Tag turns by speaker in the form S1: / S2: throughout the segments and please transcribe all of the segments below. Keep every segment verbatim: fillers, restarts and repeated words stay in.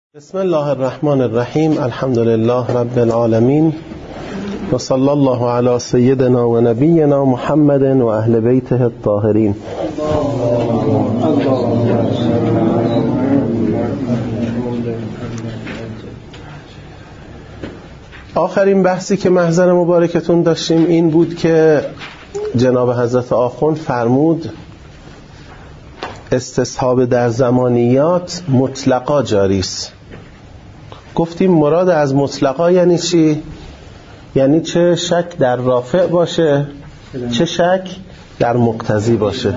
S1: بسم الله الرحمن الرحیم. الحمد لله رب العالمین و صلی الله علی سیدنا و نبینا محمد و اهل بیته الطاهرین. آخرین بحثی که محضر مبارکتون داشتیم این بود که جناب حضرت آخوند فرمود استصحاب در زمانیات مطلقا جاری است. گفتیم مراد از مطلقا یعنی چی؟ یعنی چه شک در رافع باشه، چه شک در مقتضی باشه،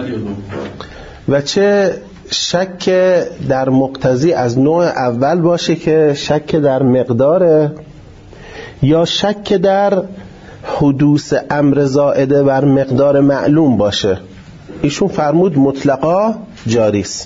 S1: و چه شک در مقتضی از نوع اول باشه که شک در مقداره، یا شک در حدوث امر زائده بر مقدار معلوم باشه. ایشون فرمود مطلقا جاری است.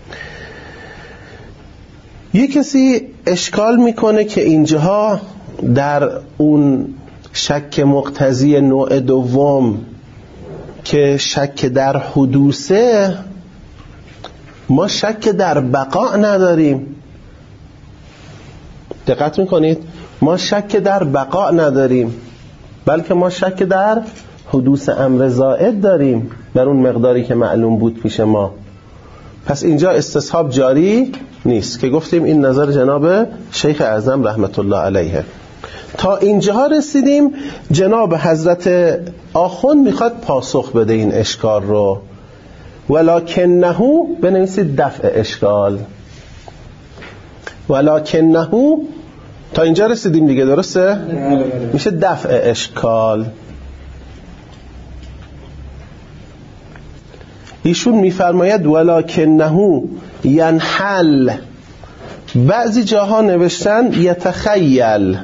S1: یه کسی اشکال میکنه که اینجاها در اون شک مقتضی نوع دوم که شک در حدوثه، ما شک در بقا نداریم. دقت میکنید؟ ما شک در بقا نداریم، بلکه ما شک در حدوث امر زائد داریم در اون مقداری که معلوم بود پیش ما. پس اینجا استصحاب جاری نیست، که گفتیم این نظر جناب شیخ اعظم رحمت الله علیه. تا اینجا رسیدیم. جناب حضرت آخوند میخواد پاسخ بده این اشکال رو. ولکنه بنویسید دفع اشکال. ولکنه تا اینجا رسیدیم دیگه، درسته؟ میشه دفع اشکال. ایشون میفرماید ولکنه ینحل. بعضی جاها نوشتن یتخیل.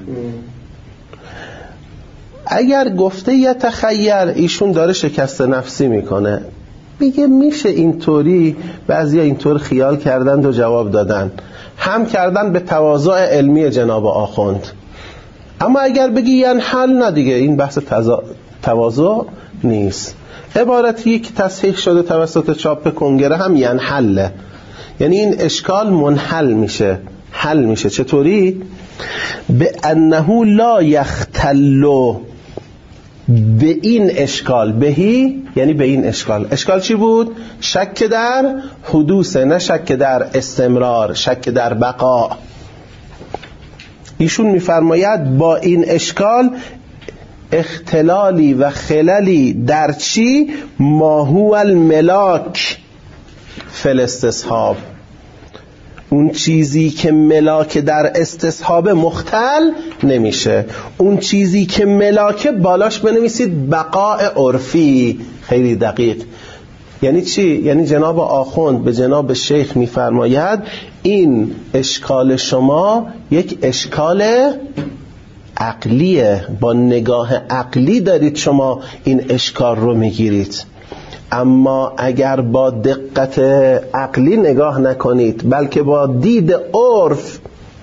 S1: اگر گفته یتخیل، ایشون داره شکست نفسی میکنه، میگه میشه اینطوری. بعضی اینطور خیال کردند و جواب دادن، هم کردن به تواضع علمی جناب آخوند. اما اگر بگی ینحل، نه دیگه این بحث تواضع نیست. عبارتی که تصحیح شده توسط چاپ کنگره هم ینحله، یعنی این اشکال منحل میشه، حل میشه. چطوری؟ به انه لا یختلو. به این اشکال، بهی یعنی به این اشکال. اشکال چی بود؟ شک در حدوث، نه شک در استمرار، شک در بقا. ایشون میفرماید با این اشکال اختلالی و خللی در چی؟ ما هو الملاک فی الاستصحاب. اون چیزی که ملاک در استصحاب مختل نمیشه. اون چیزی که ملاک بالاش بنویسید بقاء عرفی. خیلی دقیق. یعنی چی؟ یعنی جناب آخوند به جناب شیخ میفرماید این اشکال شما یک اشکال عقلیه، با نگاه عقلی دارید شما این اشکال رو میگیرید. اما اگر با دقت عقلی نگاه نکنید، بلکه با دید عرف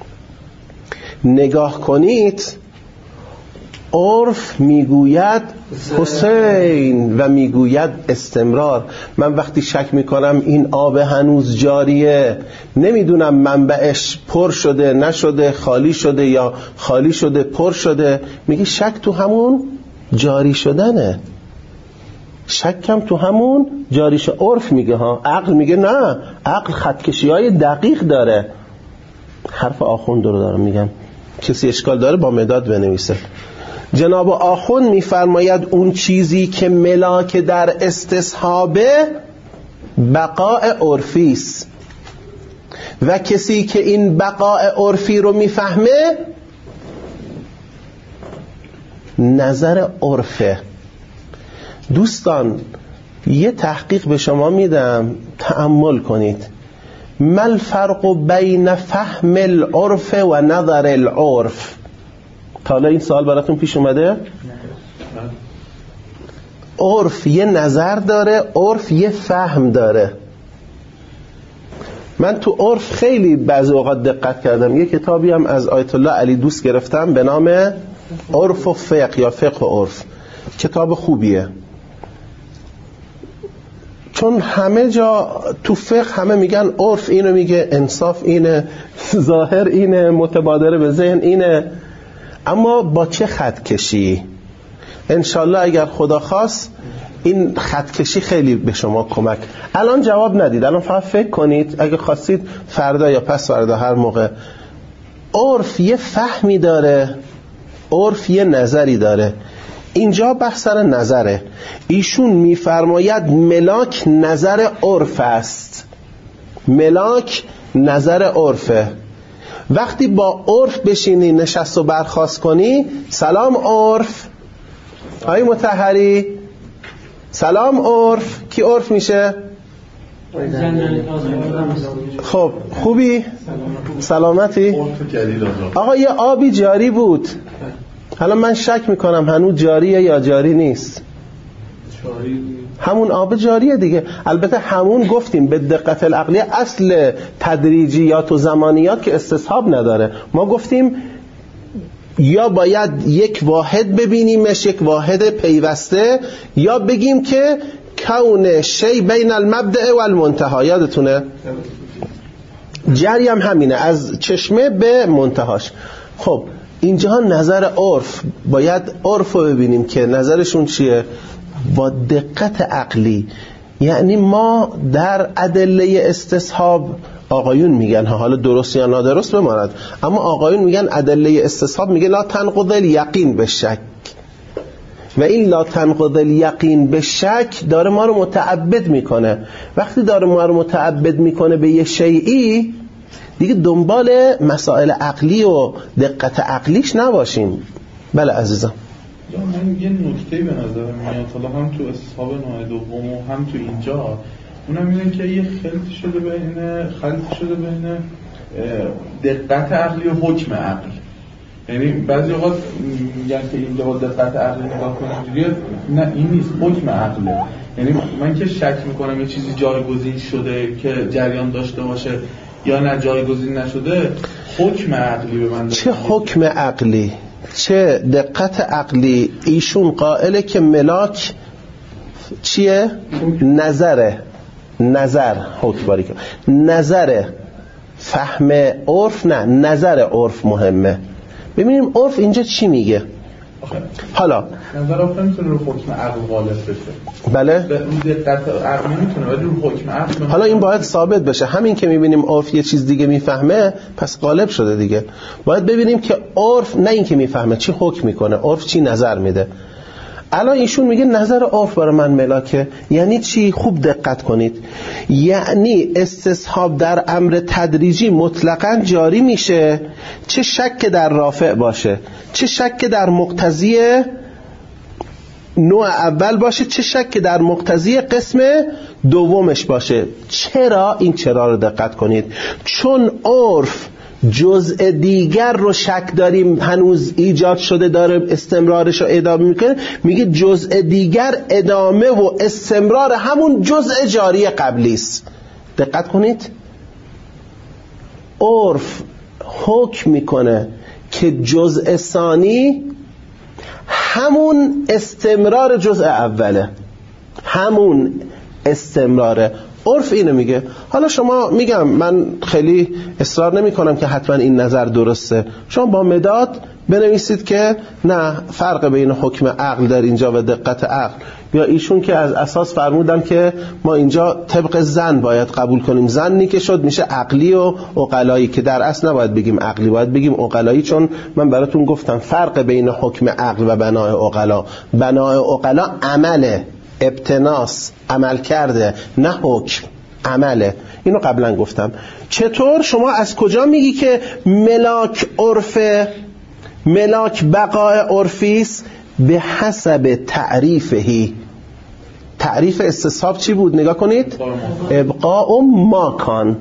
S1: نگاه کنید، عرف میگوید حسین و میگوید استمرار. من وقتی شک میکنم این آب هنوز جاریه، نمیدونم منبعش پر شده نشده، خالی شده یا خالی شده پر شده، میگی شک تو همون جاری شدنه، شکم تو همون جاری شده. عرف میگه ها، عقل میگه نه، عقل خطکشی های دقیق داره. حرف آخوند رو دارم میگم، کسی اشکال داره با مداد بنویسه. جناب آخوند میفرماید اون چیزی که ملاک در استصحابه بقاء عرفی است، و کسی که این بقاء عرفی رو میفهمه نظر عرفه. دوستان یه تحقیق به شما میدم، تأمل کنید. ما الفرق بین فهم العرف و نظر العرف؟ تا حالا این سوال براتون پیش اومده؟ عرف یه نظر داره، عرف یه فهم داره. من تو عرف خیلی بعضی اوقات دقت کردم. یه کتابی هم از آیت الله علی دوست گرفتم به نام عرف و فقه یا فقه و عرف. کتاب خوبیه. چون همه جا تو فقه همه میگن عرف اینو میگه، انصاف اینه، ظاهر اینه، متبادر به ذهن اینه، اما با چه خط کشی؟ انشالله اگر خدا خواست این خط کشی خیلی به شما کمک. الان جواب ندید، الان فقط فکر کنید، اگه خواستید فردا یا پس فردا هر موقع. عرف یه فهمی داره، عرف یه نظری داره. اینجا بحث سر نظره. ایشون میفرماید ملاک نظر عرف است، ملاک نظر عرفه. وقتی با عرف بشینی نشست و برخاست کنی، سلام عرف، آی مطهری، سلام عرف. کی عرف میشه؟ خب خوبی؟ سلامتی؟ آقا یه آبی جاری بود، حالا من شک میکنم هنوز جاریه یا جاری نیست. همون آب جاریه دیگه. البته همون گفتیم به دقت العقلیه اصل تدریجیات و زمانیات که استصحاب نداره. ما گفتیم یا باید یک واحد ببینیمش، یک واحد پیوسته، یا بگیم که کون شی بین المبدأ و المنتها. یادتونه جری هم همینه، از چشمه به منتهاش. خب اینجا نظر عرف، باید عرف رو ببینیم که نظرشون چیه با دقت عقلی. یعنی ما در ادله استصحاب، آقایون میگن ها، حالا درست یا نادرست بماند، اما آقایون میگن ادله استصحاب میگه لا تنقض الیقین به شک، و این لا تنقض الیقین به شک داره ما رو متعبد میکنه. وقتی داره ما رو متعبد میکنه به یه شیئی، دیگه دنبال مسائل عقلی و دقت عقلیش نباشیم. بله عزیزم.
S2: یا من یه نکته به نظر میاد، حالا هم تو استصحاب نوع دوم و هم تو اینجا، اونم اینه که یه خلط شده بین خلط شده بین دقت عقلی و حکم عقلی. یعنی بعضی اوقات میگن که اینجا با دقت عقلی نگاه کنیم، نه این نیست، حکم عقله. یعنی من که شک میکنم یه چیزی جایگزین شده که جریان داشته باشه یا نه جایگزین نشده، حکم عقلی به من.
S1: چه حکم عقلی؟ چه دقت عقلی؟ ایشون قائله که ملاک چیه؟ نظره، نظر حکم باری که نظر فهم عرف، نه نظر عرف مهمه. ببینیم عرف اینجا چی میگه. حالا
S2: نظر عرف نمیتونه رو حکم عقل غالب بشه.
S1: بله؟
S2: به اون دقت عقل نمیتونه، ولی رو حکم عقل.
S1: حالا این باید ثابت بشه. همین که میبینیم عرف یه چیز دیگه میفهمه، پس غالب شده دیگه. باید ببینیم که عرف نه این که میفهمه، چی حکم میکنه، عرف چی نظر میده. الان ایشون میگه نظر عرف برای من ملاکه. یعنی چی؟ خوب دقت کنید. یعنی استصحاب در امر تدریجی مطلقاً جاری میشه، چه شک در رافع باشه، چه شک در مقتضی نوع اول باشه، چه شک در مقتضی قسم دومش باشه. چرا؟ این چرا رو دقت کنید. چون عرف جزء دیگر رو شک داریم هنوز ایجاد شده داره استمرارش رو ادامه میکنه، میگه جزء دیگر ادامه و استمرار همون جزء جاری قبلی است. دقت کنید. عرف حکم میکنه که جزء ثانی همون استمرار جزء اوله، همون استمراره. عرف اینو میگه. حالا شما، میگم من خیلی اصرار نمی کنم که حتما این نظر درسته، شما با مداد بنویسید که نه، فرق بین حکم عقل در اینجا و دقت عقل. یا ایشون که از اساس فرمودن که ما اینجا طبق زن باید قبول کنیم، زنی که شد میشه عقلی و عقلایی، که در اصل نباید بگیم عقلی، باید بگیم عقلایی. چون من براتون گفتم فرق بین حکم عقل و بنای عقلا، بنای عقلا عمله، ابتناس، عمل کرده، نه حکم، عمله. اینو قبلا گفتم. چطور؟ شما از کجا میگی که ملاک عرفه، ملاک بقای عرفیست؟ به حسب تعریفهی. تعریف استصحاب چی بود؟ نگاه کنید. ابقاء ماکان،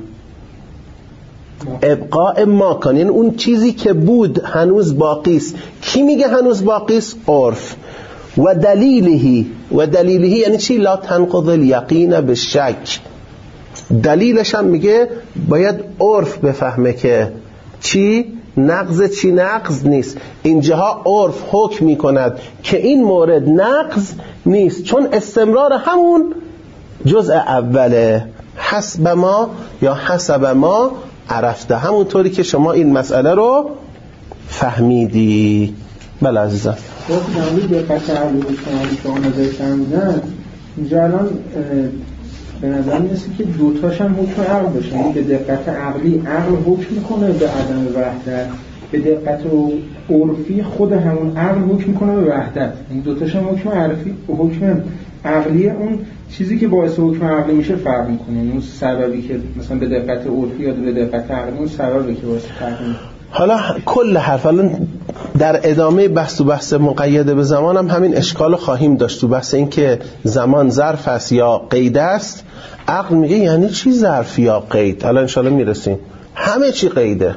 S1: ابقاء ماکان یعنی اون چیزی که بود هنوز باقیست. کی میگه هنوز باقیست؟ عرف. و دلیلهی، و دلیلهی یعنی چی؟ لا تنقض الیقین بالشک. دلیلش هم میگه باید عرف بفهمه که چی نقض چی نقض نیست. اینجاها عرف حکم میکند که این مورد نقض نیست، چون استمرار همون جزء اوله حسب ما یا حسب ما عرفته، همونطوری که شما این مسئله رو فهمیدی. بله عزیزم.
S3: وقتی نمیدی دقت عقلی بود که شما نظر فرمودن اینجا الان به نظر میرسه که دوتاش هم حکم عقل باشه، یعنی به دقت عقلی عقل حکم میکنه به عدم وحدت، به دقت عرفی خود همون عقل حکم میکنه به وحدت. این دوتاش هم حکم عرفی و حکم عقلی اون چیزی که باعث حکم عقلی میشه فرق میکنه، اون سببی که مثلا به دقت عرفی یا به دقت عقلی اون سببی که باعث فرق میکنه.
S1: حالا کل حرف الان در ادامه بحث و بحث مقید به زمان هم همین اشکال خواهیم داشت. تو بحث این که زمان ظرف است یا قید است، عقل میگه یعنی چی ظرف یا قید؟ الان انشالله میرسیم. همه چی قیده.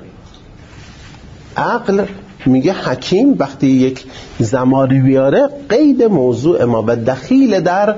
S1: عقل میگه حکیم وقتی یک زمانی بیاره قید موضوع ما و دخیل در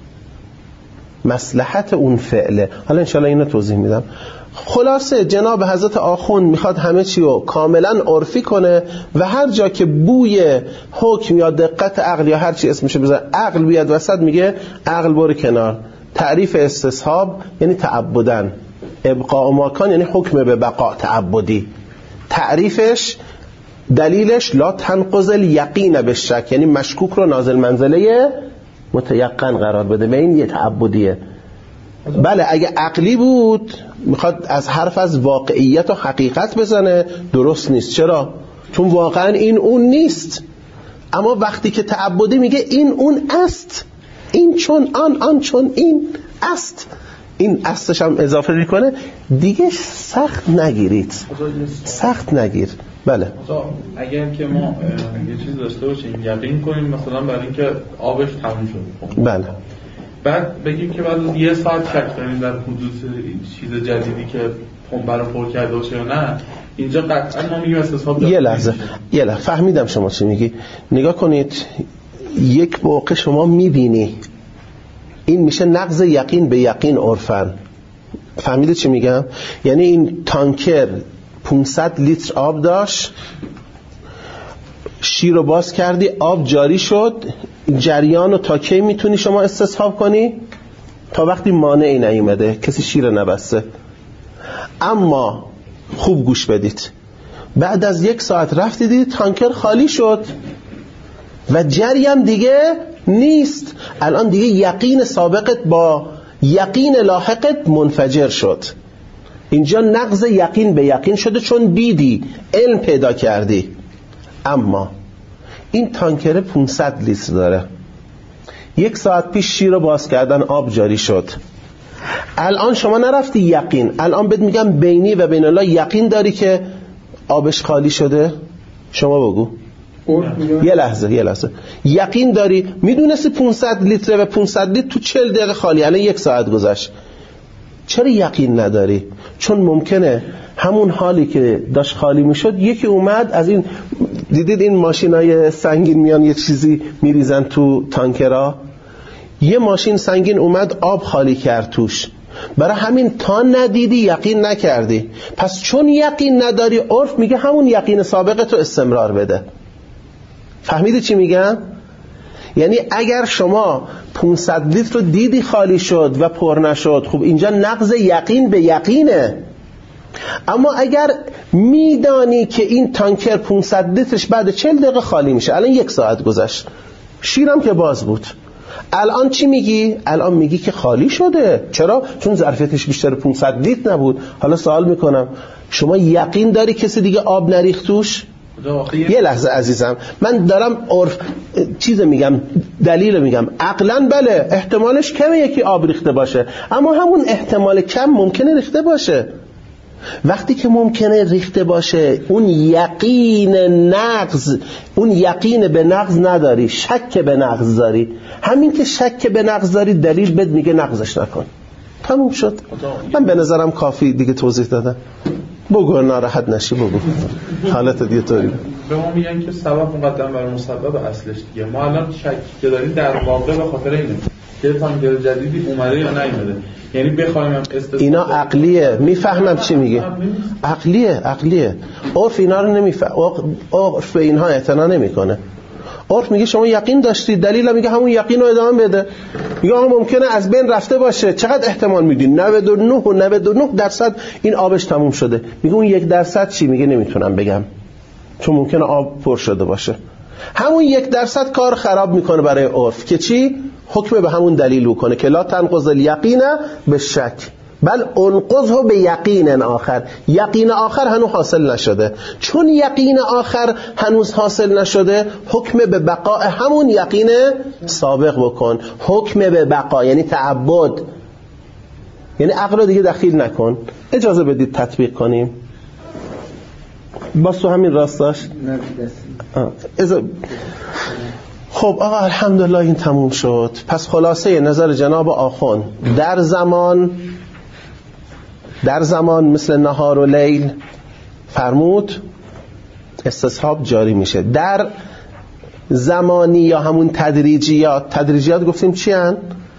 S1: مصلحت اون فعله. حالا انشالله اینو توضیح میدم. خلاصه جناب حضرت آخوند میخواد همه چی رو کاملا عرفی کنه و هر جا که بوی حکم یا دقت عقل یا هر چی اسمشه بذاره عقل بیاد وسط میگه عقل برو کنار. تعریف استصحاب یعنی تعبدن، ابقاء ماکان یعنی حکم به بقا تعبدی. تعریفش دلیلش لا تنقض الیقین بالشک، یعنی مشکوک رو نازل منزله متیقن قرار بده، به این یه تعبدیه. بله اگه عقلی بود میخواد از حرف از واقعیت و حقیقت بزنه، درست نیست. چرا؟ چون واقعا این اون نیست. اما وقتی که تعبدی میگه این اون است، این چون آن، آن چون این است، این استش هم اضافه میکنه دیگه. سخت نگیرید، سخت نگیر. بله
S2: اگر که ما یه چیز داشته باشیم یقین کنیم مثلا برای اینکه آبش تموم شد،
S1: بله،
S2: بعد بگیم که بعد یه ساعت شک داریم در حدوث چیز جدیدی که پمپ رو پر کرده باشه یا نه، اینجا قطعا ما میگیم استصحاب.
S1: یه لحظه یه لحظه فهمیدم شما چی میگی. نگاه کنید، یک موقع شما میبینی این میشه نقض یقین به یقین عرفن. فهمیده چی میگم؟ یعنی این تانکر پانصد لیتر آب داشت، شیر رو باز کردی، آب جاری شد، جریان رو تا کی میتونی شما استصحاب کنی؟ تا وقتی مانعی نیومده، کسی شیر نبسته. اما خوب گوش بدید، بعد از یک ساعت رفتی دیدی تانکر خالی شد و جریان دیگه نیست. الان دیگه یقین سابقت با یقین لاحقت منفجر شد. اینجا نقض یقین به یقین شده چون دیدی، علم پیدا کردی. اما این تانکر پانصد لیتر داره، یک ساعت پیش شیر رو باز کردن، آب جاری شد. الان شما نرفتی یقین، الان بهت میگم بینی و بین الله یقین داری که آبش خالی شده؟ شما بگو. یه لحظه یه لحظه یقین داری؟ میدونستی پانصد لیتر و پانصد لیتر تو چهل دقیقه خالی، الان یک ساعت گذشت. چرا یقین نداری؟ چون ممکنه همون حالی که داشت خالی میشد یکی اومد از این، دیدید این ماشینای سنگین میان یه چیزی میریزن تو تانکرها، یه ماشین سنگین اومد آب خالی کرد توش، برای همین تا ندیدی یقین نکردی. پس چون یقین نداری عرف میگه همون یقین سابقتو استمرار بده. فهمیدی چی میگم؟ یعنی اگر شما پانصد لیتر رو دیدی خالی شد و پر نشد، خب اینجا نقض یقین به یقینه. اما اگر میدانی که این تانکر پانصد لیترش بعد چهل دقیقه خالی میشه، الان یک ساعت گذشت، شیرم که باز بود، الان چی میگی؟ الان میگی که خالی شده. چرا؟ چون ظرفیتش بیشتر پانصد لیتر نبود. حالا سوال میکنم، شما یقین داری کسی دیگه آب نریخت توش؟ یه لحظه عزیزم، من دارم عرف چیز میگم، دلیل میگم. عقلا بله احتمالش کمه یکی آب ریخته باشه، اما همون احتمال کم ممکنه ریخته باشه. وقتی که ممکنه ریخته باشه اون یقین نقض، اون یقین به نقض نداری، شک به نقض داری. همین که شک به نقض داری دلیل بد میگه نقضش نکن. تموم شد. من به نظرم کافی دیگه توضیح دادم. بگو ناراحت نشی، بگو حالت دیگه طوری.
S2: به ما میگن که سبب مقدم بر مسبب اصلش دیگه. ما الان شک که داریم در واقع به خاطر اینه که تانکر جدیدی اومده یا نیومده. یعنی بخوایم استثنا، اینا
S1: عقلیه. میفهمم چی میگه. عقلیه عقلیه عرف اینا رو نمیفهم، عرف به اینها اعتنا نمیکنه. عرف میگه شما یقین داشتید، دلیل میگه همون یقین رو ادامه بده. میگه آقا ممکنه از بین رفته باشه، چقدر احتمال میدین؟ نود و نه و نود و نه درصد این آبش تموم شده. میگه اون یک درصد چی؟ میگه نمیتونم بگم، چون ممکنه آب پر شده باشه. همون یک درصد کار خراب میکنه برای عرف که چی؟ حکم به همون دلیل بکنه که لا تنقض الیقین به شک بل انقضه به یقین آخر. یقین آخر هنوز حاصل نشده، چون یقین آخر هنوز حاصل نشده حکم به بقاء همون یقین سابق بکن. حکم به بقا یعنی تعبد، یعنی عقل دیگه دخیل نکن. اجازه بدید تطبیق کنیم. باز تو همین راستاش از... خب آقا الحمدلله این تموم شد. پس خلاصه نظر جناب آخوند در زمان در زمان مثل نهار و لیل فرمود استصحاب جاری میشه. در زمانی یا همون تدریجیات، تدریجیات گفتیم چی هن؟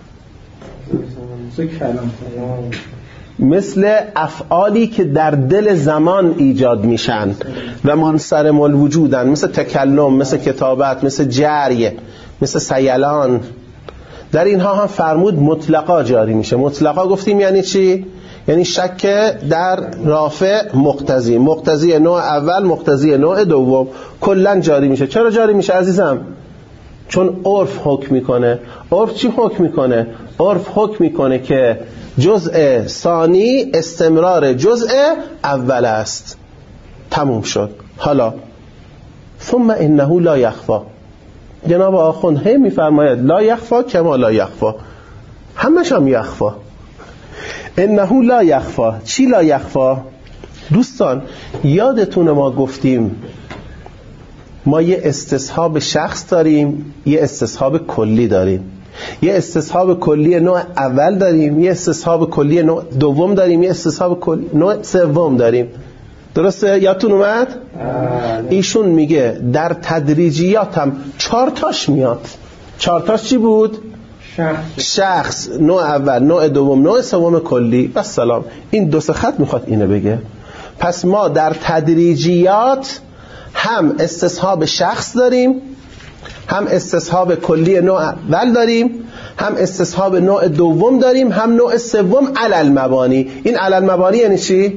S1: مثل افعالی که در دل زمان ایجاد میشن و منصرم الوجودن، مثل تکلم، مثل کتابت، مثل جری، مثل سیلان. در اینها هم فرمود مطلقا جاری میشه. مطلقا گفتیم یعنی چی؟ یعنی شک در رافع مقتضی، مقتضی نوع اول، مقتضی نوع دوم کلن جاری میشه. چرا جاری میشه عزیزم؟ چون عرف حکم میکنه. عرف چی حکم میکنه؟ عرف حکم میکنه که جزء ثانی استمرار جزء اول است. تموم شد. حالا ثم انه لا یخفا. جناب آخوند هی میفرماید لا یخفا کما لا یخفا، همش هم یخفا. انه لا یخفا. چی لا یخفا؟ دوستان یادتونه ما گفتیم ما یه استصحاب شخص داریم، یه استصحاب کلی داریم. یه استصحاب کلی نوع اول داریم، یه استصحاب کلی نوع دوم داریم، یه استصحاب کلی نوع سوم داریم. درسته؟ یادتون اومد؟ ایشون میگه در تدریجیات هم چهار تاش میاد. چهار تاش چی بود؟ شخص. شخص، نوع اول، نوع دوم، نوع سوم کلی. بس سلام. این دو سه خط میخواد اینو بگه. پس ما در تدریجیات هم استصحاب شخص داریم، هم استصحاب کلی نوع اول داریم، هم استصحاب نوع دوم داریم، هم نوع سوم علل مبانی. این علل مبانی یعنی چی؟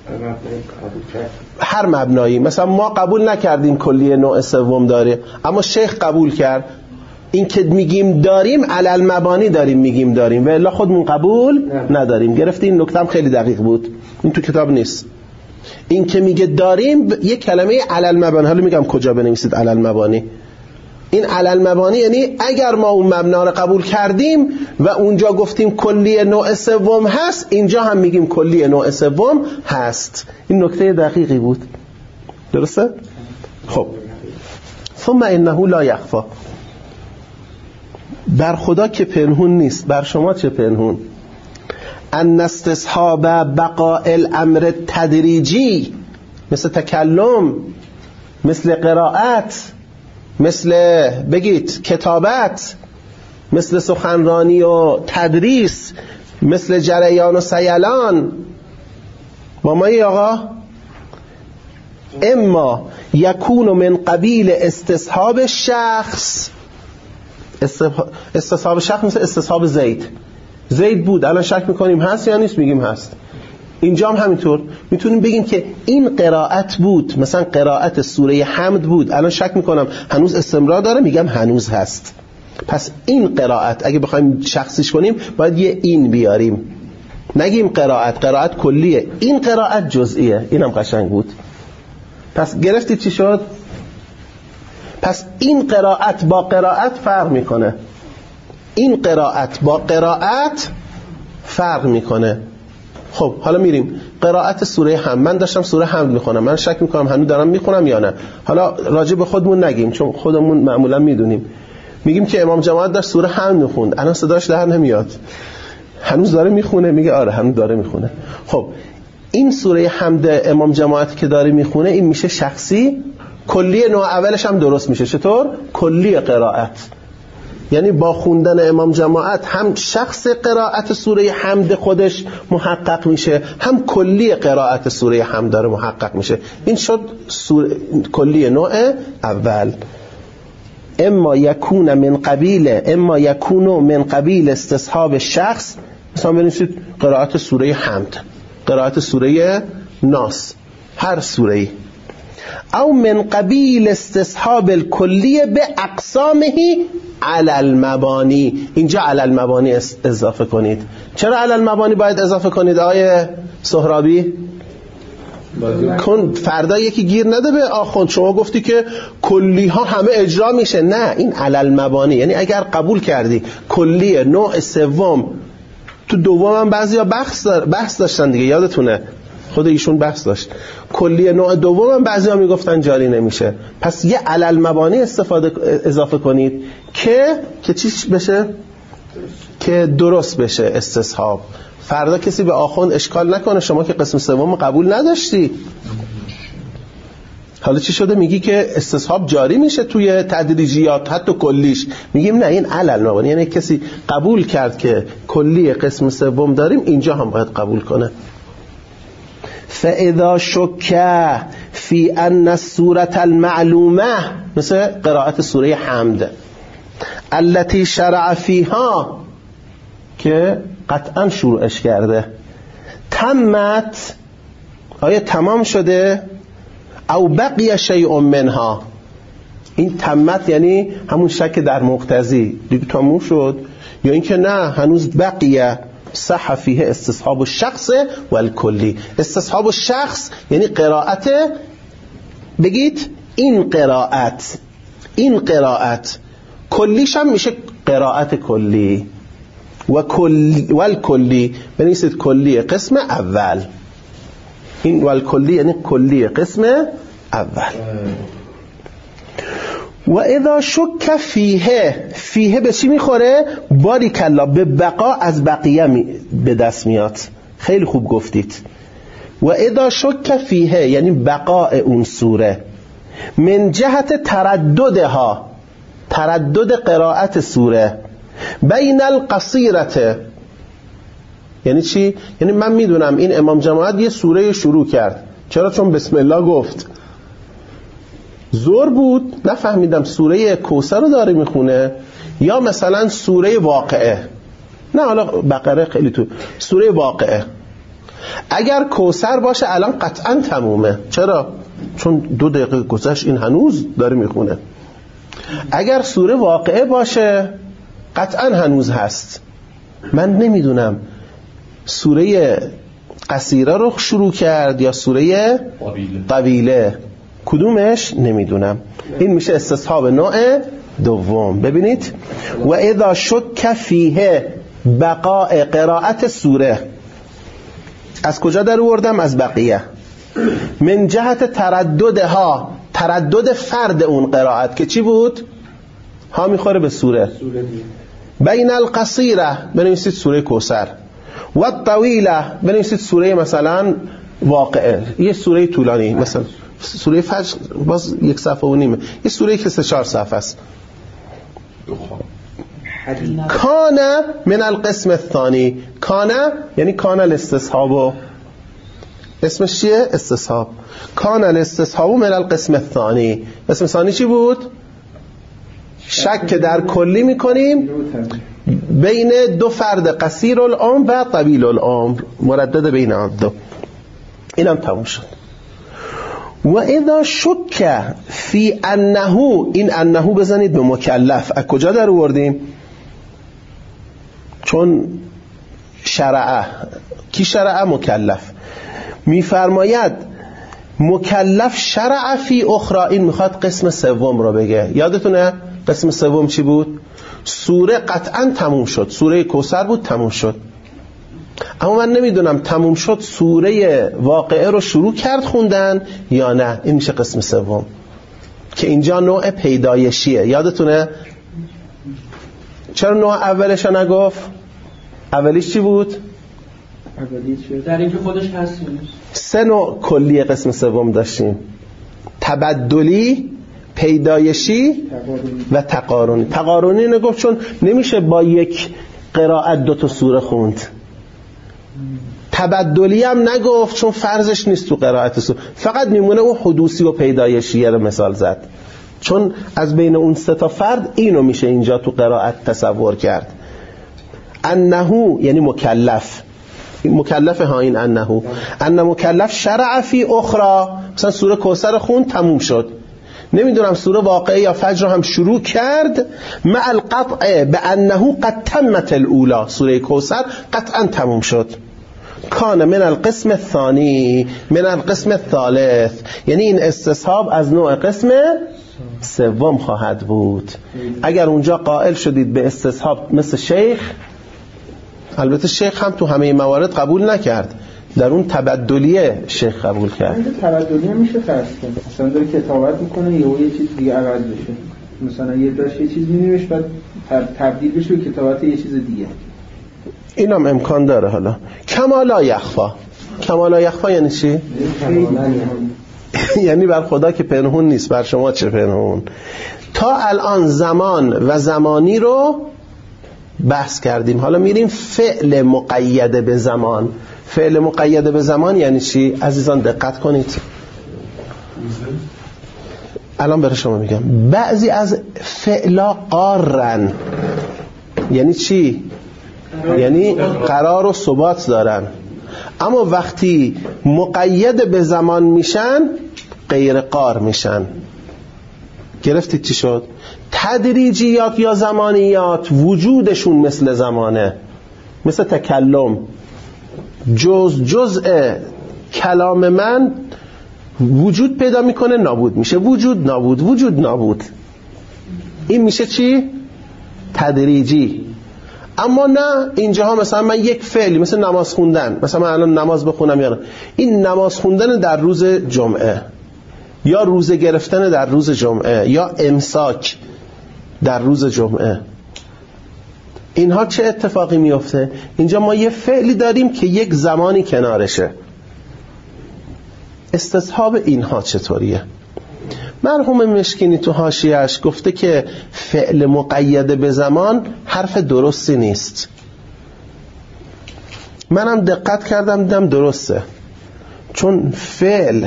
S1: هر مبنایی. مثلا ما قبول نکردیم کلی نوع سوم داره، اما شیخ قبول کرد. این که میگیم داریم علل مبانی داریم میگیم داریم، و الا خودمون قبول نداریم. گرفتی؟ این نکته هم خیلی دقیق بود، این تو کتاب نیست. این که میگه داریم یک کلمه علل مبانی. حالا میگم کجا بنویسید علل مبانی. این علل مبانی یعنی اگر ما اون مبنا رو قبول کردیم و اونجا گفتیم کلی نوع سوم هست، اینجا هم میگیم کلی نوع سوم هست. این نکته دقیقی بود. درسته؟ خب ثم انه لا یخفا. بر خدا که پنهون نیست، بر شما چه پنهون؟ ان استصحاب بقاء الامر تدریجی، مثل تکلم، مثل قرائت، مثل بگید کتابت، مثل سخنرانی و تدریس، مثل جریان و سیلان. مامایی آقا اما یکون من قبیل استصحاب شخص. استصحاب شخص مثل استصحاب زید. زید بود، الان شک میکنیم هست یا نیست؟ میگیم هست. اینجا هم همینطور میتونیم بگیم که این قرائت بود، مثلا قرائت سوره حمد بود، الان شک میکنم هنوز استمرار داره، میگم هنوز هست. پس این قرائت اگه بخوایم شخصیش کنیم باید یه این بیاریم، نگیم قرائت. قرائت کلیه، این قرائت جزئیه. اینم قشنگ بود. پس گرفتید چی شد؟ پس این قرائت با قرائت فرق میکنه. این قرائت با قرائت فرق میکنه. خب حالا میریم قرائت سوره حمد. من داشتم سوره حمد میخونم، من شک میکنم هنوز دارم میخونم یا نه. حالا راجع به خودمون نگیم چون خودمون معمولا میدونیم. میگیم که امام جماعت داشت سوره حمد میخوند، الان صداش در نمیاد، هنوز داره میخونه. میگه آره هنوز داره میخونه. خب این سوره حمد امام جماعت که داره میخونه این میشه شخصی. کلی نوع اولش هم درست میشه. چطور؟ کلی قرائت، یعنی با خوندن امام جماعت هم شخص قرائت سوره حمد خودش محقق میشه، هم کلی قرائت سوره حمد داره محقق میشه. این شد سوره کلی نوع اول. اما یکون من قبیل اما یکونو من قبیل استصحاب شخص، مثلا بنویسید قرائت سوره حمد، قرائت سوره ناس، هر سوره، او من قبیل استصحاب الکلیه به اقسامه علی المبانی. اینجا علی المبانی اضافه کنید. چرا علی المبانی باید اضافه کنید آقای سهرابی؟ کن فردا یکی گیر نده به آخوند شما گفتی که کلی ها همه اجرا میشه. نه، این علی المبانی، یعنی اگر قبول کردی کلیه نوع سوم، تو دوم هم بعضیا بحث دار بحث داشتن دیگه، یادتونه خود ایشون بحث داشت، کلیه نوع دوم هم بعضیا میگفتن جاری نمیشه. پس یه علی المبانی استفاده اضافه کنید که که چیش بشه، که درست بشه استصحاب. فردا کسی به آخوند اشکال نکنه شما که قسم سوم قبول نداشتی، حالا چی شده میگی که استصحاب جاری میشه توی تدریجیات حتی کلیش؟ میگیم نه، این علل نبانی، یعنی کسی قبول کرد که کلی قسم سوم داریم اینجا هم باید قبول کنه. فاذا شک فی ان السوره المعلومه، مثل قرائت سوره حمد، التي شرع فیها، که قطعا شروعش کرده، تمت، آیا تمام شده، او بقی شیء منها، این تمت یعنی همون شک در مقتضی دیگه تموم شد، یا اینکه نه هنوز بقیه، صح فیه استصحاب الشخص والکلی. استصحاب الشخص یعنی قرائت، بگید این قرائت، این قرائت، کلیش هم میشه قرائت کلی و کلی والکلی، بنویسید کلی قسم اول، این والکلی یعنی کلی قسم اول. و اذا شک فیه، فیه به چی میخوره؟ باریک الله، به بقا، از بقیه می به دست میاد. خیلی خوب گفتید. و اذا شک فیه یعنی بقاء اون سوره، من جهت ترددها، تردد قرائت سوره، بین القصیرته، یعنی چی؟ یعنی من میدونم این امام جماعت یه سوره شروع کرد، چرا؟ چون بسم الله گفت. زور بود نفهمیدم سوره کوثر رو داره میخونه یا مثلا سوره واقعه، نه حالا بقره خیلی تو، سوره واقعه. اگر کوثر باشه الان قطعا تمومه، چرا؟ چون دو دقیقه گذشت این هنوز داره میخونه. اگر سوره واقعه باشه قطعا هنوز هست. من نمیدونم سوره قصیره رو شروع کرد یا سوره طویله، کدومش نمیدونم. این میشه استصحاب نوع دوم. ببینید و اذا شک فیه بقاء قرائت سوره، از کجا در آوردم؟ از بقیه. من جهت ترددها، تردد فرد اون قرائت که چی بود؟ ها میخوره به سوره. بین القصیره بنویسید سوره کوثر، و الطویله بنویسید سوره مثلا واقعه، یه سوره طولانی مثلا سوره فجر باز یک صفحه و نیمه، یه سوره که سه چهار صفحه است. کان من القسم الثانی، کان یعنی کان الاستصحاب، اسمش چیه؟ استصحاب. کان الاستصحاب من القسم الثانی، اسم ثانی چی بود؟ شک در کلی میکنیم بین دو فرد قصیر العمر و طویل العمر، مردد بین آن دو. اینم تموم شد. و اذا شک فی انه، این انه بزنید به مکلف، از کجا در آوردیم؟ چون شرعه، کی شرعه؟ مکلف. میفرماید مکلف شرع فی اخرى، این میخواد قسم سوم رو بگه. یادتونه قسم سوم چی بود؟ سوره قطعا تموم شد، سوره کوثر بود تموم شد، اما من نمیدونم تموم شد سوره واقعه رو شروع کرد خوندن یا نه. این میشه قسم سوم که اینجا نوع پیدایشیه. یادتونه چرا نوع اولش رو نگفت؟ اولیش چی بود؟
S4: در اینکه خودش هست.
S1: سه نوع کلی قسم سوم داشتیم: تبدلی، پیدایشی و تقارنی. تقارنی نگفت چون نمیشه با یک قرائت دو تا سوره خوند. تبدلی هم نگفت چون فرضش نیست تو قرائت سوره، فقط میمونه اون حدوثی و پیدایشی رو مثال زد. چون از بین اون سه تا فرد اینو میشه اینجا تو قرائت تصور کرد. انه یعنی مکلف، مکلف ها این انه ان مکلف شرع فی اخرى. مثلا سوره کوثر خون تموم شد، نمیدونم سوره واقعه یا فجر هم شروع کرد، مع القطع به انه قد تمت الاولا، سوره کوثر قطعا تموم شد. کان من القسم الثانی من القسم الثالث، یعنی این استصحاب از نوع قسم سوم خواهد بود. اگر اونجا قائل شدید به استصحاب مثل شیخ، البته شیخ هم تو همه موارد قبول نکرد، در اون تبدلیه شیخ قبول کرد.
S3: این تبدلیه میشه فرض کنید مثلا داره کتابت میکنه یهو یه چیز دیگه عوض بشه، مثلا یه داشت یه چیز مینوشت بعد تبدیل بشه به کتابت یه چیز دیگه،
S1: اینم امکان داره. حالا کما لا یخفا، کما لا یخفا یعنی چی؟ یعنی بر خدا که پنهون نیست، بر شما چه پنهون. تا الان زمان و زمانی رو بحث کردیم، حالا میریم فعل مقید به زمان. فعل مقید به زمان یعنی چی؟ عزیزان دقت کنید، الان برای شما میگم. بعضی از فعلا قارن یعنی چی؟ یعنی قرار و ثبات دارن، اما وقتی مقید به زمان میشن غیر قار میشن. گرفتید چی شد؟ تدریجیات یا زمانیات وجودشون مثل زمانه، مثل تکلم. جز جزء کلام من وجود پیدا میکنه نابود میشه، وجود نابود وجود نابود، این میشه چی؟ تدریجی. اما نه اینجاها مثلا من یک فعلی مثل نماز خوندن، مثلا من الان نماز بخونم یا این نماز خوندن در روز جمعه یا روزه گرفتن در روز جمعه یا امساک در روز جمعه، اینها چه اتفاقی میفته؟ اینجا ما یه فعلی داریم که یک زمانی کنارشه. استصحاب اینها چطوریه؟ مرحوم مشکینی تو حاشیه‌اش گفته که فعل مقید به زمان حرف درستی نیست. منم دقت کردم دیدم درسته، چون فعل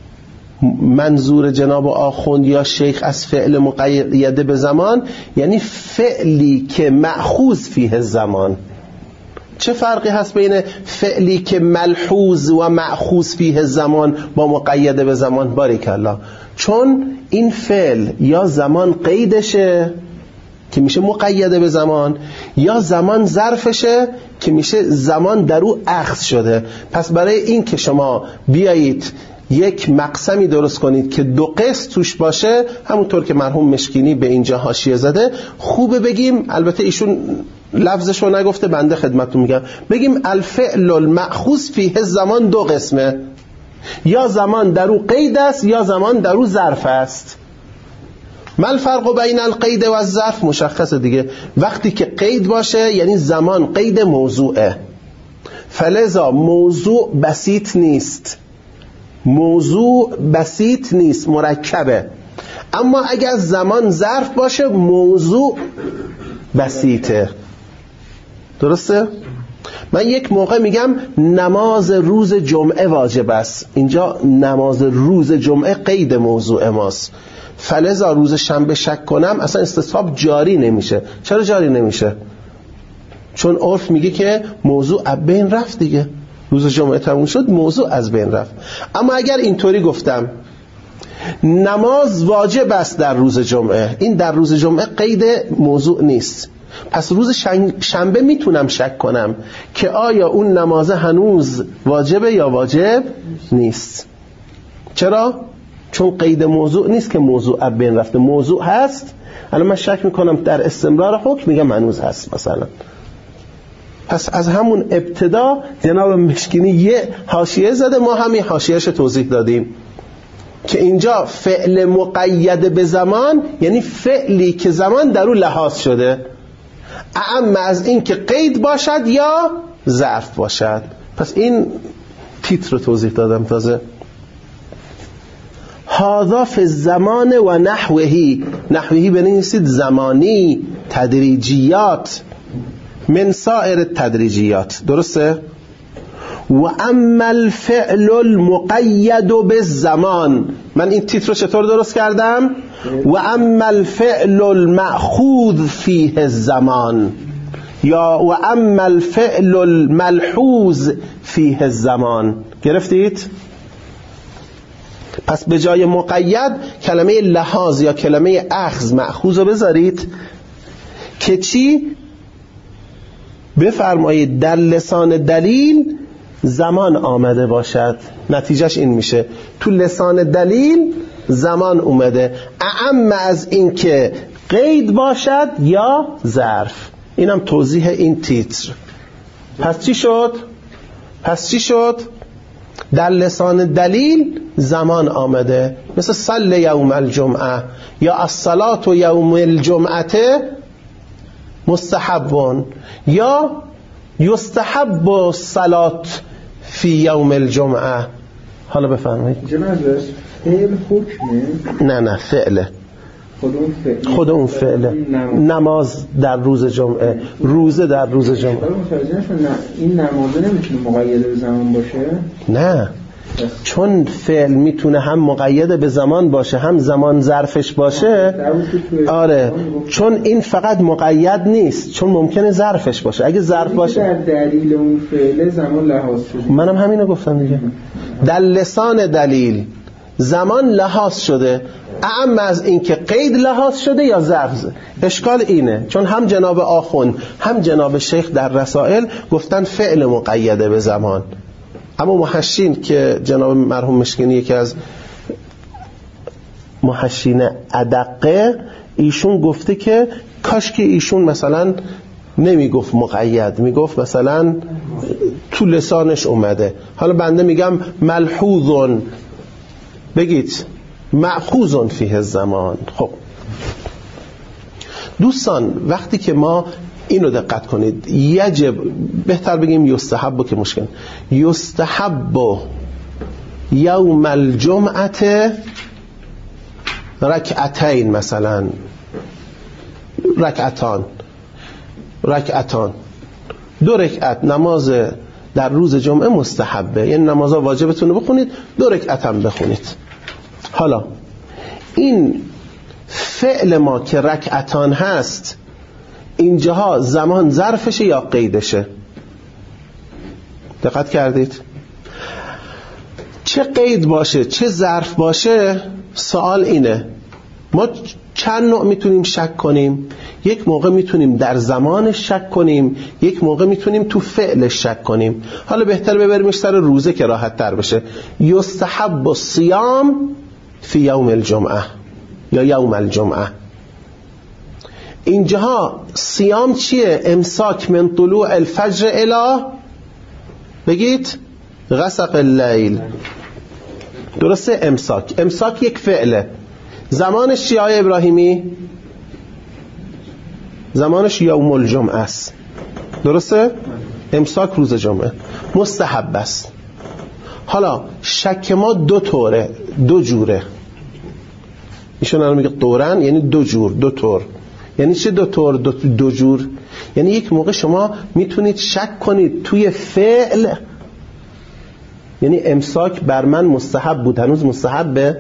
S1: منظور جناب آخوند یا شیخ از فعل مقید به زمان یعنی فعلی که مأخوذ فیه زمان. چه فرقی هست بین فعلی که ملحوظ و مأخوذ فیه زمان با مقید به زمان؟ باریکالله. چون این فعل یا زمان قیدشه که میشه مقید به زمان، یا زمان ظرفشه که میشه زمان در او اخذ شده. پس برای این که شما بیایید یک مقسمی درست کنید که دو قسط توش باشه، همونطور که مرحوم مشکینی به اینجا حاشیه زده، خوبه بگیم، البته ایشون لفظشو نگفته بنده خدمتتون میگم، بگیم الفعل المأخوذ فیه زمان دو قسمه، یا زمان در او قید است یا زمان در او ظرف است. ما الفرق بین القید و الظرف؟ مشخصه دیگه، وقتی که قید باشه یعنی زمان قید موضوعه، فلذا موضوع بسیط نیست، موضوع بسیط نیست، مرکبه. اما اگر زمان ظرف باشه موضوع بسیطه. درسته؟ من یک موقع میگم نماز روز جمعه واجب است، اینجا نماز روز جمعه قید موضوع ماست، فلذا روز شنبه شک کنم اصلا استصحاب جاری نمیشه. چرا جاری نمیشه؟ چون عرف میگه که موضوع از بین رفت دیگه، روز جمعه تموم شد موضوع از بین رفت. اما اگر اینطوری گفتم نماز واجب است در روز جمعه، این در روز جمعه قید موضوع نیست، پس روز شنبه میتونم شک کنم که آیا اون نماز هنوز واجبه یا واجب نیست. چرا؟ چون قید موضوع نیست که موضوع از بین رفته، موضوع هست. الان من شک میکنم در استمرار حکم، میگم هنوز هست مثلا. پس از همون ابتدا جناب مشکینی یه حاشیه زده، ما همین حاشیهش توضیح دادیم که اینجا فعل مقید به زمان یعنی فعلی که زمان در او لحاظ شده، اما از این که قید باشد یا ظرف باشد. پس این تیتر رو توضیح دادم تازه. هذا فی الزمان و نحوهی، نحوهی بنویسید زمانی، تدریجیات، من سایر تدریجیات. درسته؟ و اما الفعل المقید بالزمان. من این تیتر رو چطور درست کردم؟ و اما الفعل المأخوذ فیه الزمان، یا و اما الفعل الملحوظ فیه الزمان. گرفتید؟ پس به جای مقید کلمه لحاظ یا کلمه اخذ مأخوذ رو بذارید که چی؟ بفرمایید در لسان دلیل زمان آمده باشد. نتیجهش این میشه تو لسان دلیل زمان اومده، اعم از این که قید باشد یا ظرف. اینم توضیح این تیتر. پس چی شد؟ پس چی شد؟ در لسان دلیل زمان آمده، مثل صل یوم الجمعه یا الصلاة یوم الجمعه مستحبون یا یستحب الصلاة فی یوم الجمعه. حالا بفرمایید.
S3: جناب فعل حکمه؟
S1: نه نه فعله.
S3: خود اون فعل.
S1: خود اون فعله. نماز در روز جمعه، روزه در روز جمعه.
S3: نه این نمازه نمیتونه مقید به زمان باشه؟
S1: نه، چون فعل میتونه هم مقید به زمان باشه هم زمان ظرفش باشه. آره، چون این فقط مقید نیست، چون ممکنه ظرفش باشه. اگه ظرف باشه
S3: در دلیل اون فعل زمان لحاظ شده.
S1: منم همینو گفتم دیگه. در لسان دلیل زمان لحاظ شده، اعم از این که قید لحاظ شده یا ظرف. اشکال اینه چون هم جناب آخوند هم جناب شیخ در رسائل گفتن فعل مقیده به زمان، اما محشین که جناب مرحوم مشکینی یکی از محشین ادقه، ایشون گفته که کاش که ایشون مثلا نمی گفت مقید، می گفت مثلا تو لسانش اومده. حالا بنده میگم ملحوظون، بگید مأخوذ فیه الزمان. خب دوستان، وقتی که ما اینو دقت کنید، یجب، بهتر بگیم یستحب که مشکل، یستحب یوم الجمعه رکعتین، مثلا رکعتان رکعتان دو رکعت نماز در روز جمعه مستحبه، یعنی نمازها واجبتون رو بخونید، دو رکعت هم بخونید. حالا این فعل ما که رکعتان هست اینجاها زمان ظرفشه یا قیدشه؟ دقت کردید؟ چه قید باشه چه ظرف باشه، سوال اینه ما چند نوع میتونیم شک کنیم. یک موقع میتونیم در زمانش شک کنیم، یک موقع میتونیم تو فعلش شک کنیم. حالا بهتر ببریمش سر روزه که راحت تر بشه. یستحب الصیام فی یوم الجمعه یا یوم الجمعه. اینجاها صیام چیه؟ امساک من طلوع الفجر الی، بگید غسق اللیل. درسته؟ امساک امساک یک فعله. زمانش چیه آقای ابراهیمی؟ زمانش یوم الجمعه است. درسته؟ امساک روز جمعه مستحب است. حالا شک ما دو طوره، دو جوره. ایشون الان میگه طورن، یعنی دو جور، دو طور. یعنی چه دو طور دو, دو جور؟ یعنی یک موقع شما میتونید شک کنید توی فعل، یعنی امساک بر من مستحب بود، هنوز مستحبه.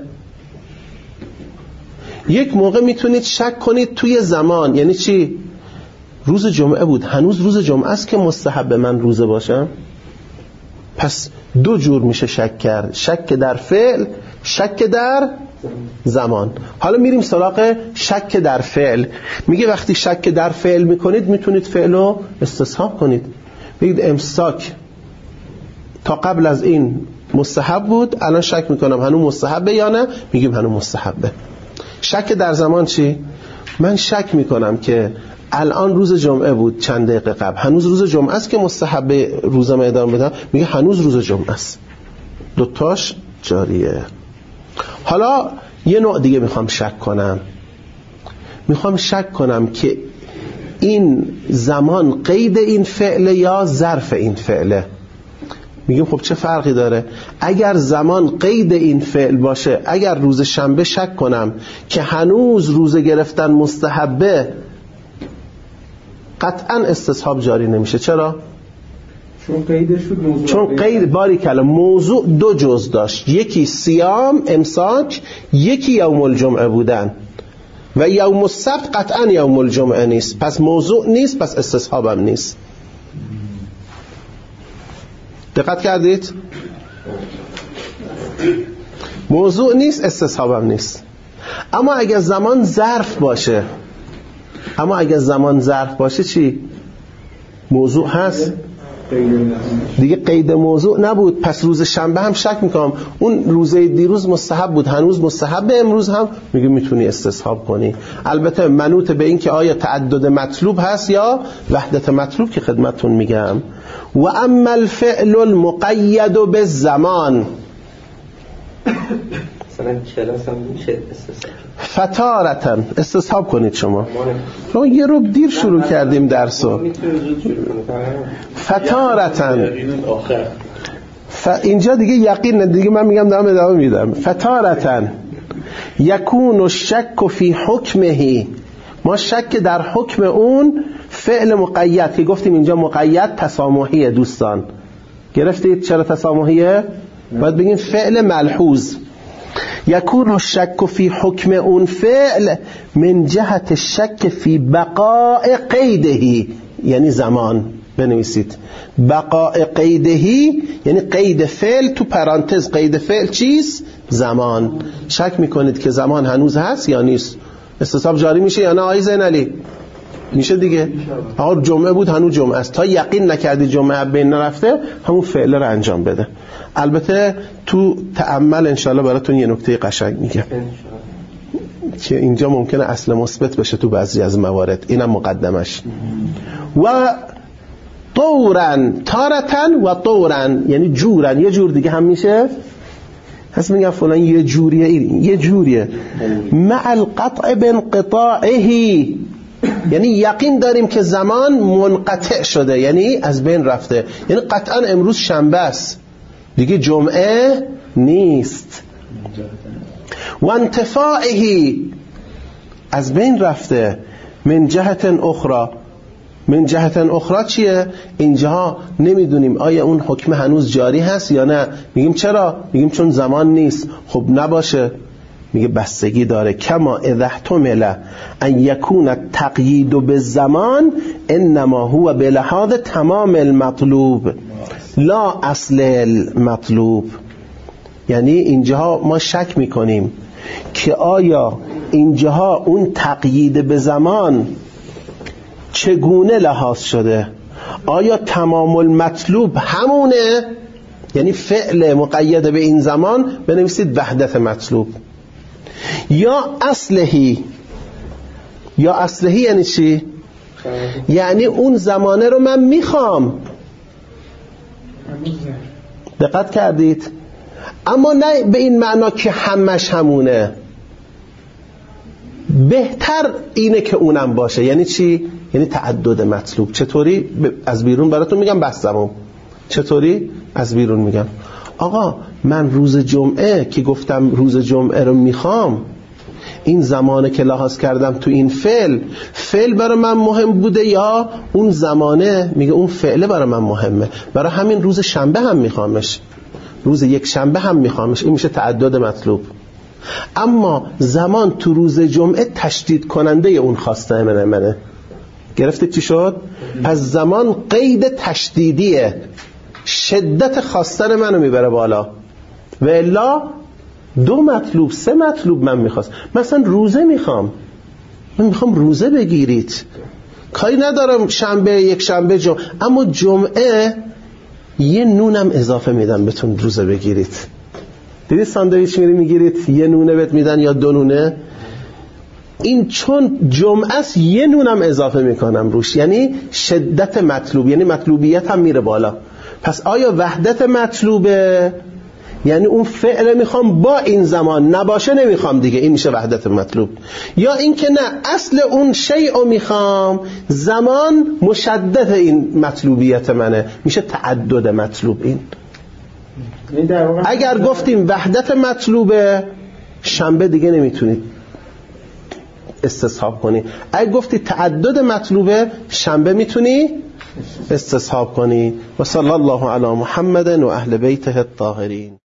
S1: یک موقع میتونید شک کنید توی زمان، یعنی چی؟ روز جمعه بود، هنوز روز جمعه است که مستحب من روزه باشم. پس دو جور میشه شک کرد، شک در فعل، شک در زمان. حالا میریم سراغ شک در فعل. میگه وقتی شک در فعل میکنید میتونید فعل رو استصحاب کنید، بگید امساک تا قبل از این مستحب بود، الان شک میکنم هنوز مستحبه یا نه، میگیم هنوز مستحبه. شک در زمان چی؟ من شک میکنم که الان روز جمعه بود چند دقیقه قبل، هنوز روز جمعه است که مستحبه روزم ادامه بدم، میگه هنوز روز جمعه است. دوتاش جاریه. حالا یه نوع دیگه میخوام شک کنم، میخوام شک کنم که این زمان قید این فعله یا ظرف این فعله. میگیم خب چه فرقی داره؟ اگر زمان قید این فعل باشه، اگر روز شنبه شک کنم که هنوز روزه گرفتن مستحبه، قطعا استصحاب جاری نمیشه. چرا؟
S3: چون قیدش شد موضوع
S1: چون قید باری کلا موضوع دو جز داشت، یکی صیام امساک، یکی یوم الجمعه بودن و یوم السبت قطعا یوم الجمعه نیست، پس موضوع نیست، پس استصحابم نیست. دقت کردید؟ موضوع نیست، استصحابم نیست. اما اگر زمان ظرف باشه اما اگر زمان ظرف باشه چی؟ موضوع هست دیگه، قید موضوع نبود. پس روز شنبه هم شک میکنم اون روزه دیروز مستحب بود، هنوز مستحب، امروز هم میگه میتونی استصحاب کنی. البته منوط به این که آیا تعدد مطلوب هست یا وحدت مطلوب که خدمتتون میگم. و اما الفعل المقید بالزمان
S5: مثلا کلاس هم میشه استصحاب
S1: فتارتن استصحاب کنید. شما شما یه رو دیر شروع کردیم درسو. فتارتن ف... اینجا دیگه یقین دیگه من میگم دارم ادامه میدم. فتارتن یکون الشک فی حکمه، ما شک در حکم اون فعل مقید که گفتیم اینجا مقید تسامحیه. دوستان گرفتید چرا تسامحیه؟ باید بگیم فعل ملحوظ. یکون الشک فی حکم اون فعل من جهت الشک فی بقاء قیده، یعنی زمان. بنویسید بقاء قیده یعنی قید فعل تو پرانتز قید فعل چیست؟ زمان. شک میکنید که زمان هنوز هست یا نیست؟ استصحاب جاری میشه یا نه آقای زینالی؟ میشه دیگه. آقا جمعه بود هنوز جمعه است، تا یقین نکردی جمعه بین نرفته همون فعل رو انجام بده. البته تو تأمل انشالله براتون یه نکته قشنگ میگم که اینجا ممکنه اصل مثبت بشه تو بعضی از موارد، اینم مقدمش. و طورن تارتن و طورن یعنی جورن، یه جور دیگه هم میشه هست میگم فلان یه جوریه، یه جوریه مع القطع بانقطاعه، یعنی یقین داریم که زمان منقطع شده، یعنی از بین رفته، یعنی قطعا امروز شنبه است دیگه جمعه نیست. و انتفاعه از بین رفته. من جهت اخرى، من جهت اخرى چیه؟ اینجا نمیدونیم آیا اون حکم هنوز جاری هست یا نه. میگیم چرا؟ میگیم چون زمان نیست. خب نباشه، میگه بستگی داره. کما اذا احتمل ان یکون التقیید بالزمان انما هو بلحاظ تمام المطلوب لا اصل المطلوب. یعنی اینجاها ما شک میکنیم که آیا اینجاها اون تقیید به زمان چگونه لحاظ شده، آیا تمام المطلوب همونه، یعنی فعل مقید به این زمان بنویسید وحدت مطلوب، یا اصلهی. یا اصلهی یعنی چی؟ یعنی اون زمانه رو من میخوام. دقت کردید؟ اما نه به این معنا که همش همونه، بهتر اینه که اونم باشه. یعنی چی؟ یعنی تعدد مطلوب. چطوری؟ از بیرون براتون میگم بستمم. چطوری؟ از بیرون میگم آقا من روز جمعه که گفتم روز جمعه رو میخوام، این زمانه که لحاظ کردم تو این فعل، فعل برای من مهم بوده یا اون زمانه؟ میگه اون فعله برای من مهمه، برای همین روز شنبه هم میخوامش، روز یک شنبه هم میخوامش. این میشه تعدد مطلوب. اما زمان تو روز جمعه تشدید کننده اون خواسته منه منه. گرفتید چی شد؟ پس زمان قید تشدیدیه، شدت خواستن منو میبره بالا. و الا دو مطلوب سه مطلوب من میخواست. مثلا روزه میخوام، من میخوام روزه بگیرید، کاری ندارم شنبه یک شنبه جمعه، اما جمعه یه نونم اضافه میدم بهتون روزه بگیرید. دیدی ساندویچ میری میگیرید یه نونه بهت میدن یا دو نونه؟ این چون جمعه است یه نونم اضافه میکنم روش، یعنی شدت مطلوب، یعنی مطلوبیت هم میره بالا. پس آیا وحدت مطلوبه؟ یعنی اون فعل میخوام با این زمان، نباشه نمیخوام دیگه، این میشه وحدت مطلوب. یا این که نه، اصل اون شیء میخوام، زمان مشدد این مطلوبیت منه، میشه تعدد مطلوب. این اگر گفتیم وحدت مطلوبه، شنبه دیگه نمیتونید استصحاب کنی. اگر گفتی تعدد مطلوبه، شنبه میتونی استصحاب کنید. و صلی الله علی محمد و اهل بیته الطاهرین.